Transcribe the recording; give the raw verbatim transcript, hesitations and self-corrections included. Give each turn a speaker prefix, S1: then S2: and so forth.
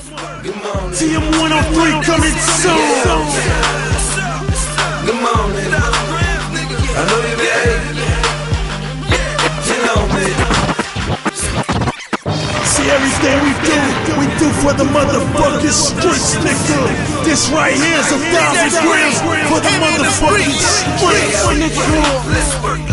S1: T M one oh three coming soon.
S2: Good morning. I know you been hating. You know me.
S1: See, everything we do, we do for the motherfucking streets, nigga. This right here's a thousand grams for the motherfucking streets.
S2: Let's work.